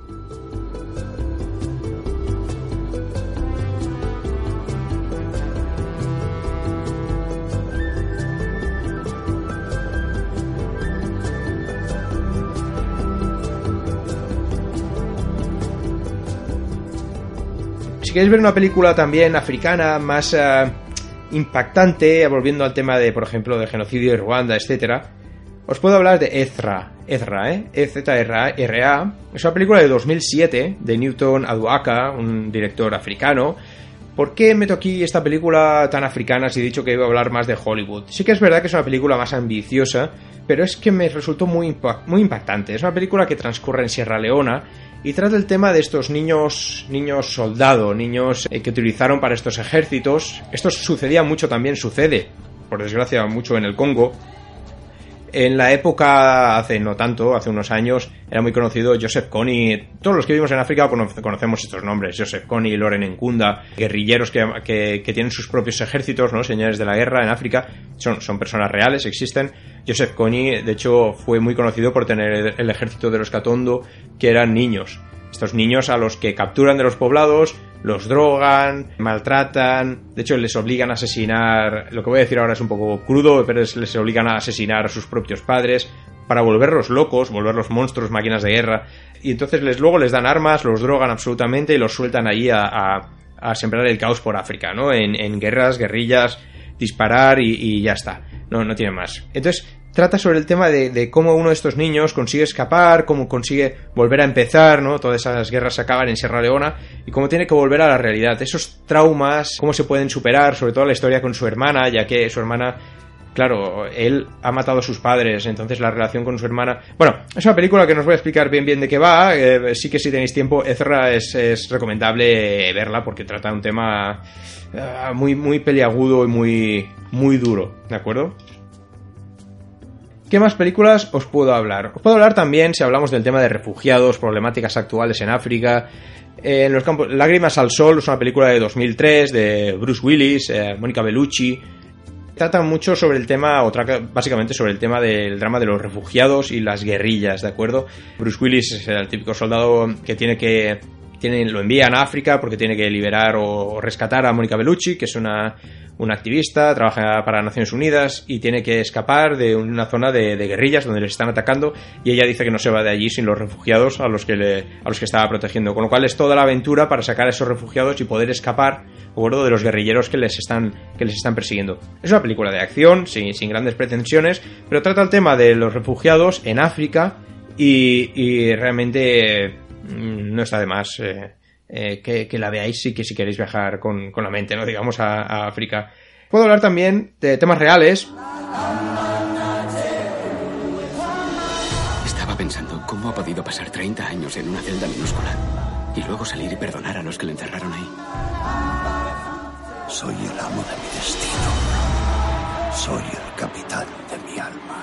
Si queréis ver una película también africana más uh, impactante, volviendo al tema de, por ejemplo, de genocidio de Ruanda, etcétera, os puedo hablar de Ezra, Ezra, ¿eh? E Z R A. Es una película de dos mil siete de Newton Aduaka, un director africano. ¿Por qué meto aquí esta película tan africana si he dicho que iba a hablar más de Hollywood? Sí que es verdad que es una película más ambiciosa, pero es que me resultó muy, impact- muy impactante. Es una película que transcurre en Sierra Leona y trata el tema de estos niños, niños soldado, niños eh, que utilizaron para estos ejércitos. Esto sucedía mucho, también sucede, por desgracia, mucho en el Congo. En la época, hace no tanto, hace unos años, era muy conocido Joseph Kony. Todos los que vivimos en África conocemos estos nombres: Joseph Kony, Lauren Nkunda, guerrilleros que, que, que tienen sus propios ejércitos, ¿no? Señores de la guerra en África. Son, son personas reales, existen. Joseph Kony, de hecho, fue muy conocido por tener el ejército de los Katondo, que eran niños. Estos niños a los que capturan de los poblados, los drogan, maltratan, de hecho les obligan a asesinar, lo que voy a decir ahora es un poco crudo, pero es, les obligan a asesinar a sus propios padres para volverlos locos, volverlos monstruos, máquinas de guerra, y entonces les, luego les dan armas, los drogan absolutamente y los sueltan ahí a, a, a sembrar el caos por África, ¿no? En, en guerras, guerrillas, disparar y, y ya está, no, no tiene más. Entonces trata sobre el tema de, de cómo uno de estos niños consigue escapar, cómo consigue volver a empezar, ¿no? Todas esas guerras se acaban en Sierra Leona y cómo tiene que volver a la realidad. Esos traumas, cómo se pueden superar, sobre todo la historia con su hermana, ya que su hermana, claro, él ha matado a sus padres, entonces la relación con su hermana... Bueno, es una película que no os voy a explicar bien bien de qué va, eh, sí que si tenéis tiempo, Ezra es, es recomendable verla porque trata un tema uh, muy, muy peliagudo y muy, muy duro, ¿de acuerdo? ¿Qué más películas os puedo hablar? Os puedo hablar también, si hablamos del tema de refugiados, problemáticas actuales en África, eh, en los campos... Lágrimas al Sol es una película de dos mil tres de Bruce Willis, eh, Mónica Bellucci. Trata mucho sobre el tema, o trata básicamente sobre el tema del drama de los refugiados y las guerrillas, ¿de acuerdo? Bruce Willis es el típico soldado que tiene que... Tiene, lo envían a África porque tiene que liberar o rescatar a Mónica Bellucci, que es una... una activista, trabaja para Naciones Unidas y tiene que escapar de una zona de, de guerrillas donde les están atacando y ella dice que no se va de allí sin los refugiados a los que le, a los que estaba protegiendo, con lo cual es toda la aventura para sacar a esos refugiados y poder escapar, ¿de de los guerrilleros que les están que les están persiguiendo. Es una película de acción sin, sin grandes pretensiones, pero trata el tema de los refugiados en África y, y realmente mmm, no está de más eh, Eh, que, que la veáis y que si queréis viajar con, con la mente, ¿no? Digamos a, a África. Puedo hablar también de temas reales. Estaba pensando cómo ha podido pasar treinta años en una celda minúscula y luego salir y perdonar a los que le encerraron ahí. Soy el amo de mi destino. Soy el capitán de mi alma.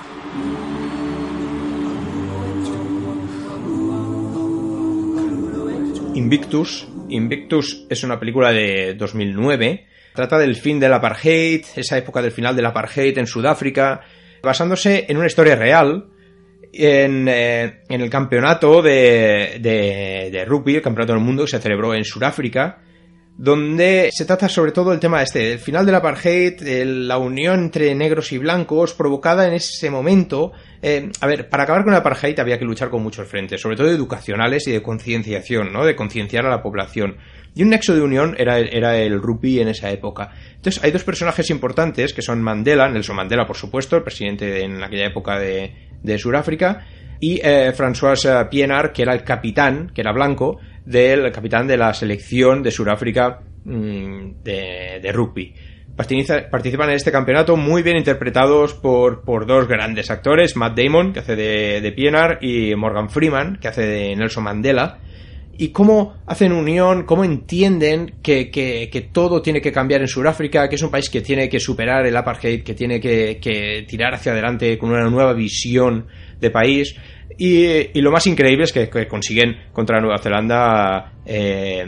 Invictus. Invictus es una película de dos mil nueve. Trata del fin del apartheid, esa época del final del apartheid en Sudáfrica, basándose en una historia real, en, eh, en el campeonato de, de, de rugby, el campeonato del mundo que se celebró en Sudáfrica, donde se trata sobre todo el tema este, el final del apartheid, el, la unión entre negros y blancos provocada en ese momento. Eh, a ver, para acabar con el apartheid había que luchar con muchos frentes, sobre todo educacionales y de concienciación, ¿no? De concienciar a la población. Y un nexo de unión era, era el rugby en esa época. Entonces hay dos personajes importantes que son Mandela, Nelson Mandela por supuesto, el presidente en aquella época de, de Sudáfrica, y eh, François Pienaar, que era el capitán, que era blanco, del capitán de la selección de Sudáfrica mmm, de, de rugby. Participan en este campeonato muy bien interpretados por, por dos grandes actores, Matt Damon, que hace de, de Pienaar, y Morgan Freeman, que hace de Nelson Mandela. Y cómo hacen unión, cómo entienden que, que, que todo tiene que cambiar en Sudáfrica, que es un país que tiene que superar el apartheid, que tiene que, que tirar hacia adelante con una nueva visión de país. Y, y lo más increíble es que, que consiguen contra Nueva Zelanda eh,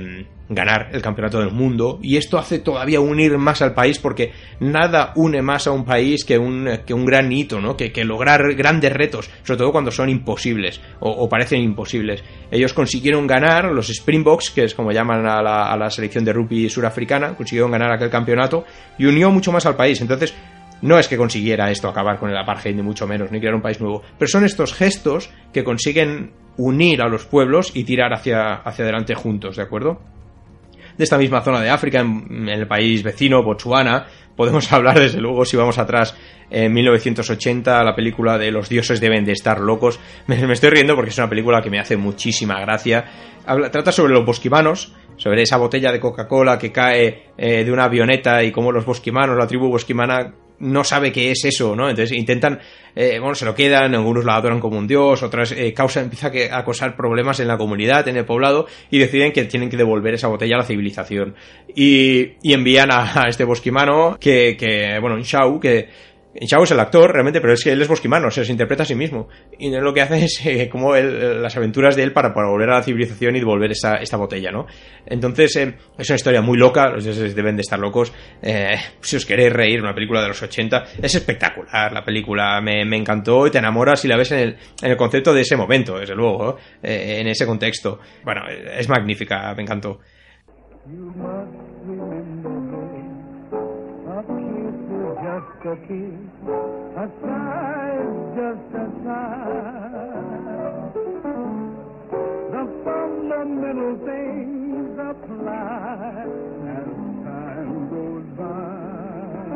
ganar el campeonato del mundo, y esto hace todavía unir más al país, porque nada une más a un país que un, que un gran hito, ¿no? Que, que lograr grandes retos, sobre todo cuando son imposibles o, o parecen imposibles. Ellos consiguieron ganar, los Springboks, que es como llaman a la, a la selección de rugby surafricana, consiguieron ganar aquel campeonato y unió mucho más al país. Entonces, no es que consiguiera esto acabar con el apartheid, ni mucho menos, ni crear un país nuevo, pero son estos gestos que consiguen unir a los pueblos y tirar hacia, hacia adelante juntos, ¿de acuerdo? De esta misma zona de África, en, en el país vecino, Botsuana, podemos hablar, desde luego, si vamos atrás, en mil novecientos ochenta, la película de Los dioses deben de estar locos. Me, me estoy riendo porque es una película que me hace muchísima gracia. Habla, trata sobre los bosquimanos, sobre esa botella de Coca-Cola que cae eh, de una avioneta, y cómo los bosquimanos, la tribu bosquimana, no sabe qué es eso, ¿no? Entonces intentan, eh, bueno, se lo quedan, algunos la adoran como un dios, otras eh, causa, empieza a causar problemas en la comunidad, en el poblado, y deciden que tienen que devolver esa botella a la civilización. Y, y envían a, a este bosquimano, que, que bueno, Nshau, que Nshau es el actor, realmente, pero es que él es bosquimano, se interpreta a sí mismo. Y lo que hace es eh, como él, las aventuras de él para, para volver a la civilización y devolver esta, esta botella, ¿no? Entonces, eh, es una historia muy loca, los dioses deben de estar locos. Eh, si os queréis reír, una película de los ochenta, es espectacular la película, me, me encantó, y te enamoras y la ves en el, en el concepto de ese momento, desde luego, eh, en ese contexto. Bueno, es magnífica, me encantó. You must remember, a kiss is just a kiss, a sigh is just a sigh. The fundamental things apply as time goes by.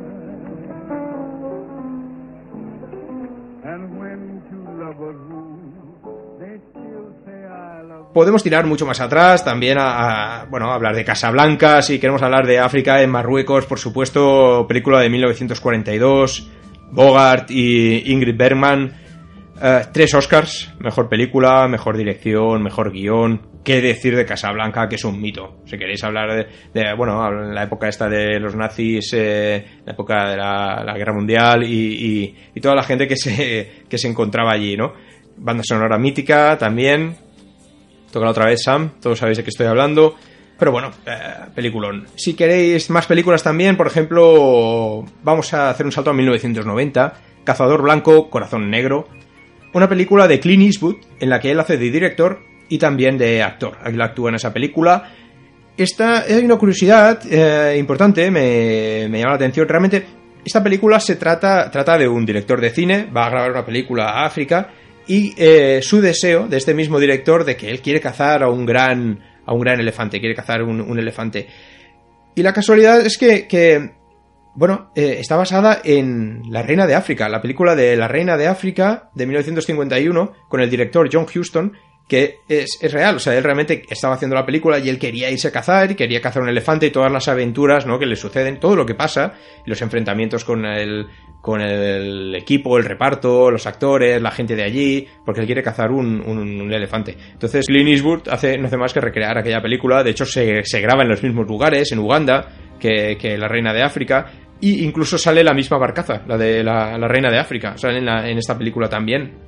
And when two lovers woo, they still say I love you. Podemos tirar mucho más atrás, también a, a bueno, hablar de Casablanca, si queremos hablar de África, en Marruecos, por supuesto, película de mil novecientos cuarenta y dos, Bogart y Ingrid Bergman, uh, tres Oscars, mejor película, mejor dirección, mejor guión. ¿Qué decir de Casablanca, que es un mito? Si queréis hablar de, de bueno, la época esta de los nazis, eh, la época de la, la Guerra Mundial, y, y, y toda la gente que se, que se encontraba allí, ¿no? Banda sonora mítica también. Tócala otra vez, Sam, todos sabéis de qué estoy hablando. Pero bueno, eh, peliculón. Si queréis más películas también, por ejemplo, vamos a hacer un salto a mil novecientos noventa, Cazador Blanco, Corazón Negro, una película de Clint Eastwood en la que él hace de director y también de actor. Él actúa en esa película. Esta, hay una curiosidad eh, importante, me, me llama la atención. Realmente, esta película se trata, trata de un director de cine, va a grabar una película a África, y eh, su deseo de este mismo director de que él quiere cazar a un gran, a un gran elefante, quiere cazar un, un elefante. Y la casualidad es que, que bueno, eh, está basada en La Reina de África, la película de La Reina de África de mil novecientos cincuenta y uno, con el director John Huston, que es, es real, o sea, él realmente estaba haciendo la película y él quería irse a cazar, y quería cazar un elefante, y todas las aventuras, ¿no?, que le suceden, todo lo que pasa, y los enfrentamientos con el, con el equipo, el reparto, los actores, la gente de allí, porque él quiere cazar un, un, un elefante. Entonces Clint Eastwood hace, no hace más que recrear aquella película. De hecho, se, se graba en los mismos lugares, en Uganda, que, que La Reina de África, y incluso sale la misma barcaza, la de la, la Reina de África, sale en, la, en esta película también.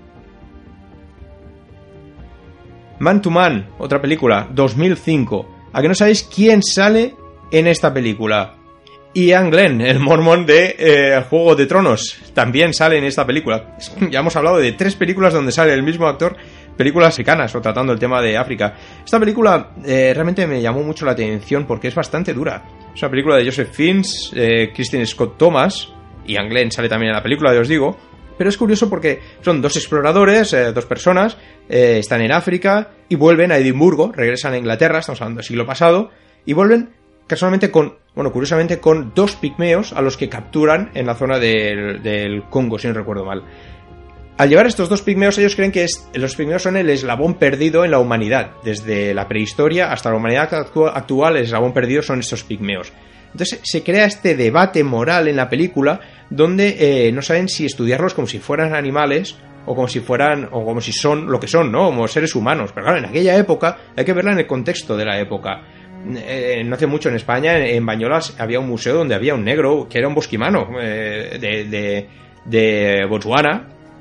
Man to Man, otra película, dos mil cinco. ¿A que no sabéis quién sale en esta película? Ian Glenn, el mormón de eh, Juego de Tronos, también sale en esta película. Ya hemos hablado de tres películas donde sale el mismo actor, películas africanas o tratando el tema de África. Esta película eh, realmente me llamó mucho la atención porque es bastante dura. Es una película de Joseph Fiennes, eh, Christine Scott Thomas, Ian Glenn sale también en la película, ya os digo. Pero es curioso porque son dos exploradores, eh, dos personas, eh, están en África y vuelven a Edimburgo, regresan a Inglaterra, estamos hablando del siglo pasado, y vuelven casualmente con, bueno, curiosamente con dos pigmeos a los que capturan en la zona del, del Congo, si no recuerdo mal. Al llevar estos dos pigmeos, ellos creen que es, los pigmeos son el eslabón perdido en la humanidad. Desde la prehistoria hasta la humanidad actual, el eslabón perdido son estos pigmeos. Entonces se crea este debate moral en la película donde eh, no saben si estudiarlos como si fueran animales o como si fueran, o como si son lo que son, ¿no? Como seres humanos. Pero claro, en aquella época hay que verla en el contexto de la época. Eh, no hace mucho en España, en, en Bañolas, había un museo donde había un negro que era un bosquimano eh, de, de, de Botswana,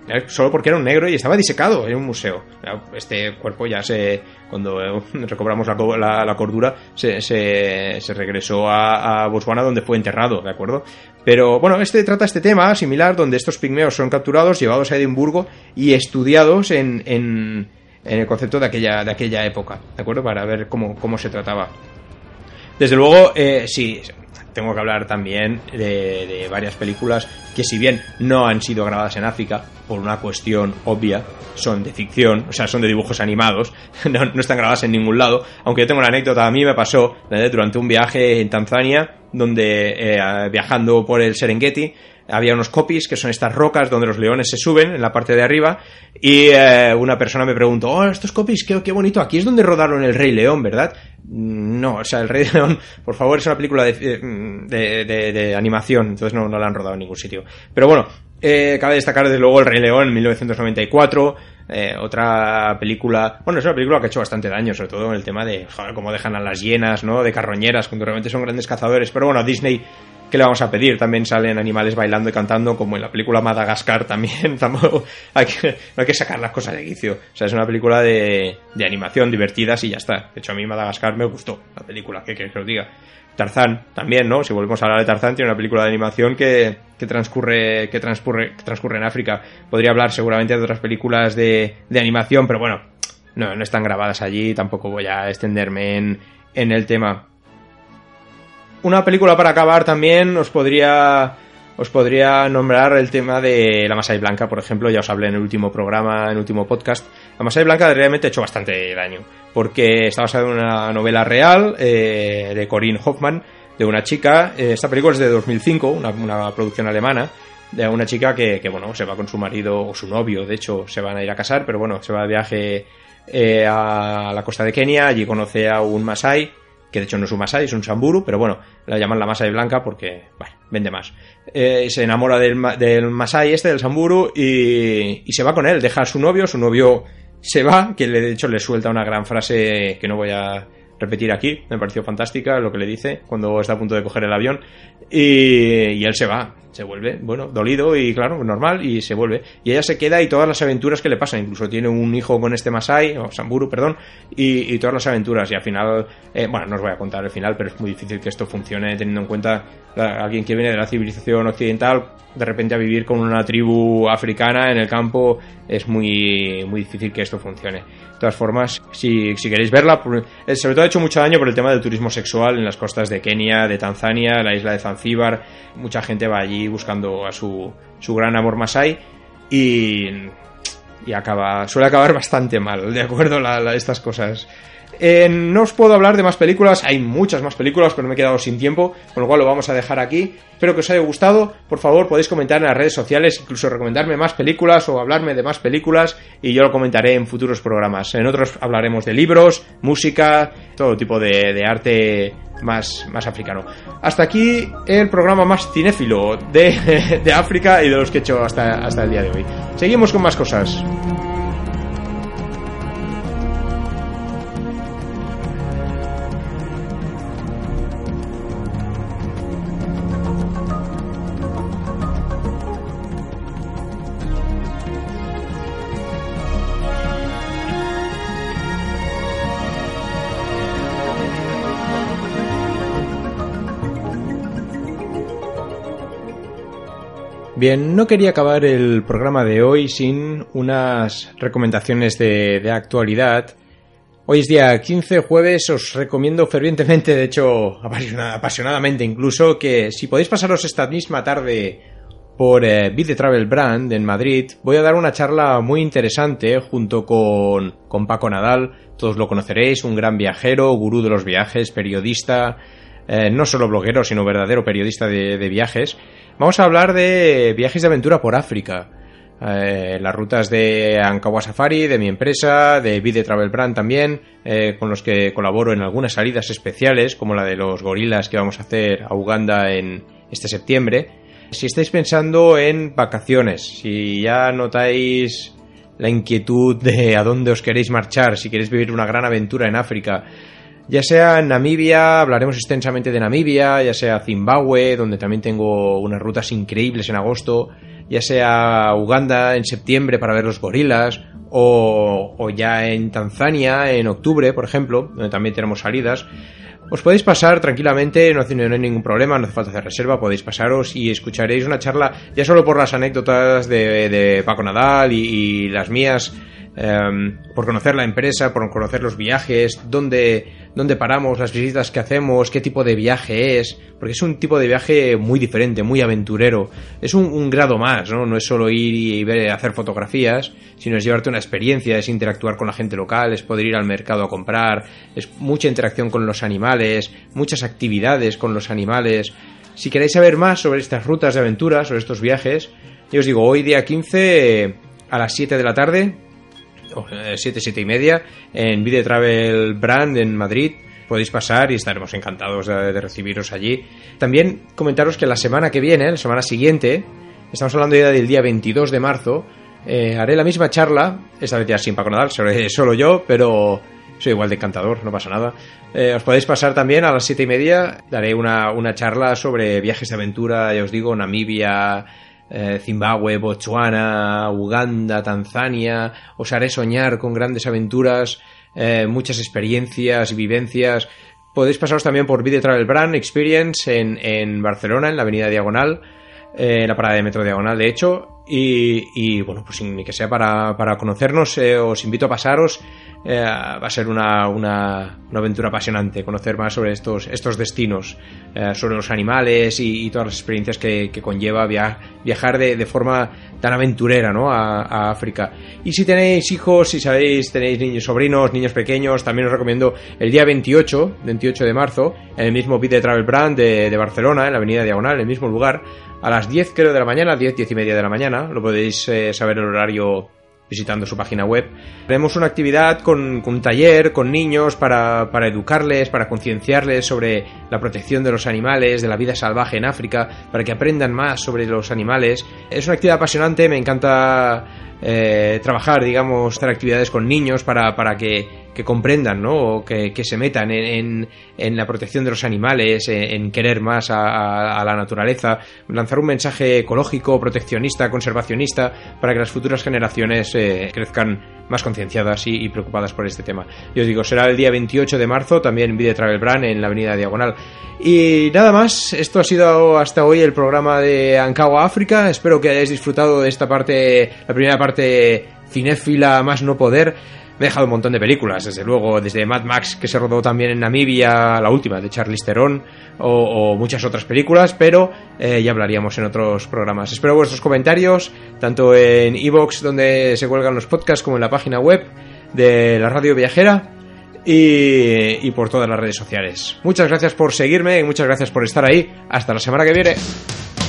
solo porque era un negro y estaba disecado en un museo. Este cuerpo ya se, cuando recobramos la, la, la cordura, se, se, se regresó a, a Botswana, donde fue enterrado, ¿de acuerdo? Pero bueno, este trata este tema similar, donde estos pigmeos son capturados, llevados a Edimburgo y estudiados en, en, en el concepto de aquella, de aquella época, ¿de acuerdo? Para ver cómo, cómo se trataba. Desde luego, eh, sí, tengo que hablar también de, de varias películas que, si bien no han sido grabadas en África, por una cuestión obvia, son de ficción, o sea, son de dibujos animados, no, no están grabadas en ningún lado. Aunque yo tengo una anécdota, a mí me pasó ¿eh? durante un viaje en Tanzania, donde eh, viajando por el Serengeti, había unos kopis, que son estas rocas donde los leones se suben en la parte de arriba, y eh, una persona me preguntó, oh, estos kopis, qué, qué bonito, aquí es donde rodaron El Rey León, ¿verdad? No, o sea, El Rey León, por favor, es una película de, de, de, de animación, entonces no, no la han rodado en ningún sitio. Pero bueno, eh, cabe destacar desde luego El Rey León en mil novecientos noventa y cuatro, eh, otra película, bueno, es una película que ha hecho bastante daño, sobre todo en el tema de, joder, cómo dejan a las hienas, ¿no?, de carroñeras, cuando realmente son grandes cazadores. Pero bueno, Disney, ¿qué le vamos a pedir? También salen animales bailando y cantando, como en la película Madagascar también. Tampoco hay que, no hay que sacar las cosas de quicio. O sea, es una película de, de animación, divertidas y ya está. De hecho, a mí Madagascar me gustó la película, ¿qué queréis que os diga? Tarzán también, ¿no? Si volvemos a hablar de Tarzán, tiene una película de animación que, que transcurre que transcurre que transcurre en África. Podría hablar seguramente de otras películas de, de animación, pero bueno, no, no están grabadas allí, tampoco voy a extenderme en, en el tema. Una película para acabar también os podría os podría nombrar el tema de La Masai Blanca, por ejemplo. Ya os hablé en el último programa, en el último podcast. La Masai Blanca realmente ha hecho bastante daño, porque está basada en una novela real eh, de Corinne Hoffmann, de una chica. Eh, esta película es de dos mil cinco, una, una producción alemana, de una chica que, que, bueno, se va con su marido, o su novio, de hecho, se van a ir a casar, pero bueno, se va de viaje eh, a la costa de Kenia. Allí conoce a un masái, que de hecho no es un masái, es un samburu, pero bueno, la llaman la Masai Blanca porque, bueno, vende más. Eh, se enamora del, del masái este, del samburu, y, y se va con él, deja a su novio, su novio se va, que de hecho le suelta una gran frase que no voy a repetir aquí, me pareció fantástica lo que le dice cuando está a punto de coger el avión, y, y él se va, se vuelve, bueno, dolido y claro, normal, y se vuelve, y ella se queda, y todas las aventuras que le pasan, incluso tiene un hijo con este masái, o samburu, perdón, y, y todas las aventuras, y al final, eh, bueno, no os voy a contar el final, pero es muy difícil que esto funcione teniendo en cuenta a alguien que viene de la civilización occidental, de repente a vivir con una tribu africana en el campo, es muy, muy difícil que esto funcione. De todas formas, si, si queréis verla, sobre todo ha hecho mucho daño por el tema del turismo sexual en las costas de Kenia, de Tanzania, la isla de Zanzíbar. Mucha gente va allí buscando a su, su gran amor masái, y, y acaba, suele acabar bastante mal, ¿de acuerdo? La, la, estas cosas. Eh, no os puedo hablar de más películas, hay muchas más películas, pero me he quedado sin tiempo, con lo cual lo vamos a dejar aquí. Espero que os haya gustado. Por favor, podéis comentar en las redes sociales, incluso recomendarme más películas o hablarme de más películas, y yo lo comentaré en futuros programas. En otros hablaremos de libros, música, todo tipo de, de arte más, más africano. Hasta aquí el programa más cinéfilo de, de África y de los que he hecho hasta, hasta el día de hoy. Seguimos con más cosas. Bien, no quería acabar el programa de hoy sin unas recomendaciones de, de actualidad. Hoy es día quince, jueves, os recomiendo fervientemente, de hecho apasionadamente incluso, que si podéis pasaros esta misma tarde por eh, Be The Travel Brand en Madrid, voy a dar una charla muy interesante junto con, con Paco Nadal. Todos lo conoceréis, un gran viajero, gurú de los viajes, periodista, eh, no solo bloguero, sino verdadero periodista de, de viajes. Vamos a hablar de viajes de aventura por África, eh, las rutas de Ankawa Safari, de mi empresa, de Be The Travel Brand también, eh, con los que colaboro en algunas salidas especiales, como la de los gorilas que vamos a hacer a Uganda en este septiembre. Si estáis pensando en vacaciones, si ya notáis la inquietud de a dónde os queréis marchar, si queréis vivir una gran aventura en África, ya sea en Namibia, hablaremos extensamente de Namibia, ya sea Zimbabue, donde también tengo unas rutas increíbles en agosto, ya sea Uganda en septiembre para ver los gorilas, o, o ya en Tanzania en octubre, por ejemplo, donde también tenemos salidas. Os podéis pasar tranquilamente, no, no hay ningún problema, no hace falta hacer reserva, podéis pasaros y escucharéis una charla ya solo por las anécdotas de, de Paco Nadal y, y las mías, eh, por conocer la empresa, por conocer los viajes, dónde, dónde paramos, las visitas que hacemos, qué tipo de viaje es, porque es un tipo de viaje muy diferente, muy aventurero, es un, un grado más, ¿no? No es solo ir y ver, hacer fotografías, sino es llevarte una experiencia, es interactuar con la gente local, es poder ir al mercado a comprar, es mucha interacción con los animales, muchas actividades con los animales. Si queréis saber más sobre estas rutas de aventura, sobre estos viajes, yo os digo, hoy día quince a las siete de la tarde, siete, siete y media, en Vide Travel Brand en Madrid. Podéis pasar y estaremos encantados de, de recibiros allí. También comentaros que la semana que viene, la semana siguiente, estamos hablando ya del día veintidós de marzo, eh, haré la misma charla, esta vez ya sin Paco Nadal, solo, solo yo, pero soy igual de encantador, no pasa nada. Eh, os podéis pasar también a las siete y media, daré una, una charla sobre viajes de aventura, ya os digo, Namibia, Eh, Zimbabue, Botswana, Uganda, Tanzania. Os haré soñar con grandes aventuras, eh, muchas experiencias y vivencias. Podéis pasaros también por Vide Travel Brand Experience en, en Barcelona, en la avenida Diagonal, eh, en la parada de metro Diagonal, de hecho. Y, y bueno, pues ni que sea para, para conocernos, eh, os invito a pasaros. Eh, va a ser una, una, una aventura apasionante conocer más sobre estos, estos destinos, eh, sobre los animales y, y todas las experiencias que, que conlleva via, viajar de, de forma tan aventurera, ¿no? a, a África. Y si tenéis hijos, si sabéis, tenéis niños, sobrinos, niños pequeños, también os recomiendo el día veintiocho de marzo, en el mismo Vide Travel Brand de, de Barcelona, en la avenida Diagonal, en el mismo lugar, a las diez creo de la mañana, diez, diez y media de la mañana, lo podéis eh, saber el horario visitando su página web. Tenemos una actividad con, con un taller con niños para, para educarles, para concienciarles sobre la protección de los animales, de la vida salvaje en África, para que aprendan más sobre los animales. Es una actividad apasionante, me encanta eh, trabajar, digamos, hacer actividades con niños para, para que, que comprendan, ¿no? O que, que se metan en, en, en la protección de los animales, en, en querer más a, a, a la naturaleza, lanzar un mensaje ecológico, proteccionista, conservacionista, para que las futuras generaciones eh, crezcan más concienciadas y, y preocupadas por este tema. Yo os digo, será el día veintiocho de marzo, también en Vide Travel Brand, en la avenida Diagonal. Y nada más, esto ha sido hasta hoy el programa de Ankawa África. Espero que hayáis disfrutado de esta parte, la primera parte cinéfila más no poder. Me he dejado un montón de películas, desde luego, desde Mad Max, que se rodó también en Namibia, la última, de Charlize Theron, o, o muchas otras películas, pero eh, ya hablaríamos en otros programas. Espero vuestros comentarios, tanto en iVoox, donde se cuelgan los podcasts, como en la página web de la Radio Viajera, y, y por todas las redes sociales. Muchas gracias por seguirme y muchas gracias por estar ahí. Hasta la semana que viene.